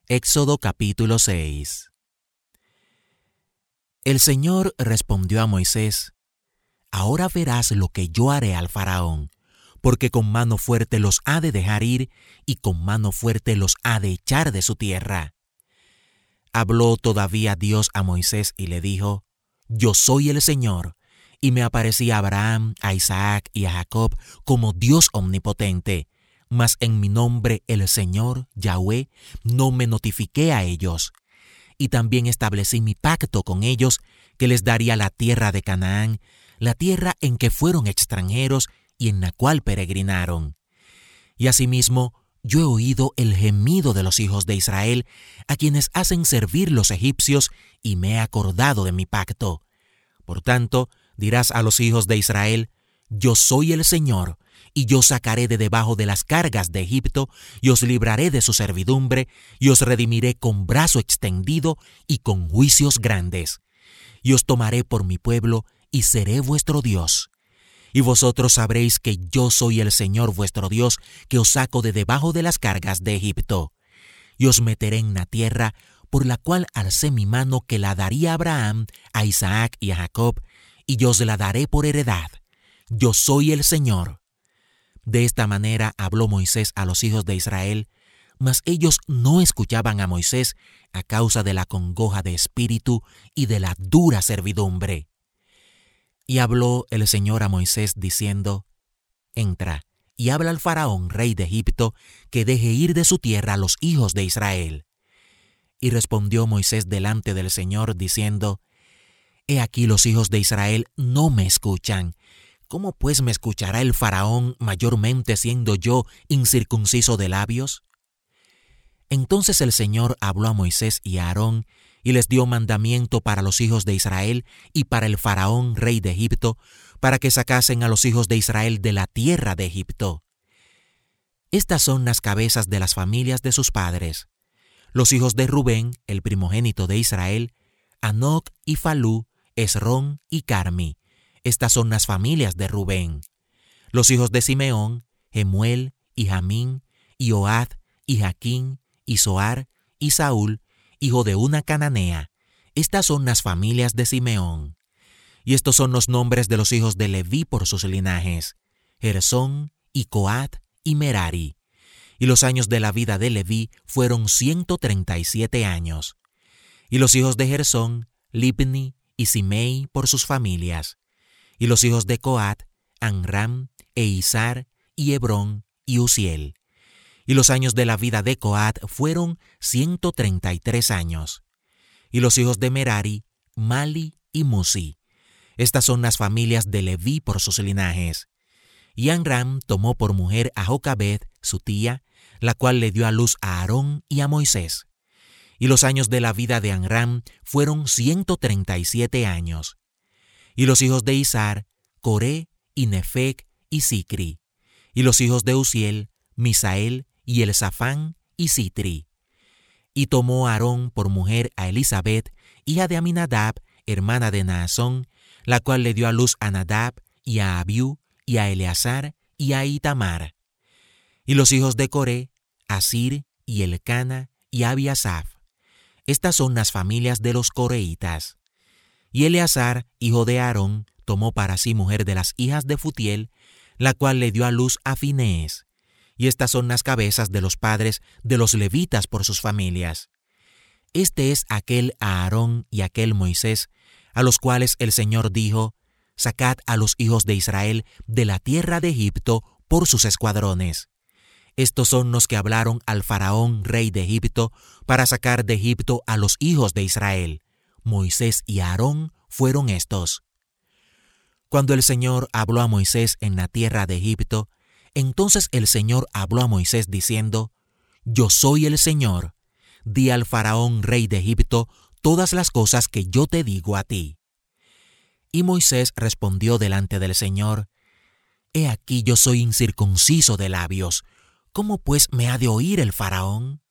Éxodo capítulo 6. El Señor respondió a Moisés: Ahora verás lo que yo haré al faraón, porque con mano fuerte los ha de dejar ir y con mano fuerte los ha de echar de su tierra. Habló todavía Dios a Moisés y le dijo: Yo soy el Señor, y me aparecí a Abraham, a Isaac y a Jacob como Dios omnipotente, mas en mi nombre el Señor, Yahweh, no me notifiqué a ellos. Y también establecí mi pacto con ellos, que les daría la tierra de Canaán, la tierra en que fueron extranjeros y en la cual peregrinaron. Y asimismo, yo he oído el gemido de los hijos de Israel, a quienes hacen servir los egipcios, y me he acordado de mi pacto. Por tanto, dirás a los hijos de Israel: Yo soy el Señor, y yo sacaré de debajo de las cargas de Egipto, y os libraré de su servidumbre, y os redimiré con brazo extendido y con juicios grandes. Y os tomaré por mi pueblo, y seré vuestro Dios. Y vosotros sabréis que yo soy el Señor vuestro Dios, que os saco de debajo de las cargas de Egipto. Y os meteré en la tierra, por la cual alcé mi mano, que la daría a Abraham, a Isaac y a Jacob, y yo os la daré por heredad. Yo soy el Señor. De esta manera habló Moisés a los hijos de Israel, mas ellos no escuchaban a Moisés a causa de la congoja de espíritu y de la dura servidumbre. Y habló el Señor a Moisés diciendo: Entra y habla al faraón, rey de Egipto, que deje ir de su tierra a los hijos de Israel. Y respondió Moisés delante del Señor diciendo: He aquí los hijos de Israel no me escuchan. ¿Cómo pues me escuchará el faraón, mayormente siendo yo incircunciso de labios? Entonces el Señor habló a Moisés y a Aarón, y les dio mandamiento para los hijos de Israel y para el faraón, rey de Egipto, para que sacasen a los hijos de Israel de la tierra de Egipto. Estas son las cabezas de las familias de sus padres. Los hijos de Rubén, el primogénito de Israel: Hanoc y Falú, Esrón y Carmi. Estas son las familias de Rubén. Los hijos de Simeón: Jemuel y Jamín, y Ohad y Jaquín y Zoar y Saúl, hijo de una cananea. Estas son las familias de Simeón. Y estos son los nombres de los hijos de Leví por sus linajes: Gersón y Coat y Merari. Y los años de la vida de Leví fueron 137 años. Y los hijos de Gersón: Libni y Simei por sus familias. Y los hijos de Coat: Amram e Izar y Hebrón y Uziel. Y los años de la vida de Coat fueron 133 años. Y los hijos de Merari: Mali y Musi. Estas son las familias de Leví por sus linajes. Y Amram tomó por mujer a Jocabed, su tía, la cual le dio a luz a Aarón y a Moisés. Y los años de la vida de Amram fueron 137 años. Y los hijos de Izar: Coré y Nefec y Sicri. Y los hijos de Uziel: Misael y Elzafán y Sitri. Y tomó Aarón por mujer a Elisabet, hija de Aminadab, hermana de Naasón, la cual le dio a luz a Nadab y a Abiú y a Eleazar y a Itamar. Y los hijos de Coré: Asir y Elcana y Abiasaf. Estas son las familias de los coreitas. Y Eleazar, hijo de Aarón, tomó para sí mujer de las hijas de Futiel, la cual le dio a luz a Finees. Y estas son las cabezas de los padres de los levitas por sus familias. Este es aquel Aarón y aquel Moisés, a los cuales el Señor dijo: Sacad a los hijos de Israel de la tierra de Egipto por sus escuadrones. Estos son los que hablaron al faraón, rey de Egipto, para sacar de Egipto a los hijos de Israel. Moisés y Aarón fueron estos. Cuando el Señor habló a Moisés en la tierra de Egipto, entonces el Señor habló a Moisés diciendo: Yo soy el Señor. Di al faraón, rey de Egipto, todas las cosas que yo te digo a ti. Y Moisés respondió delante del Señor: He aquí yo soy incircunciso de labios. ¿Cómo pues me ha de oír el faraón?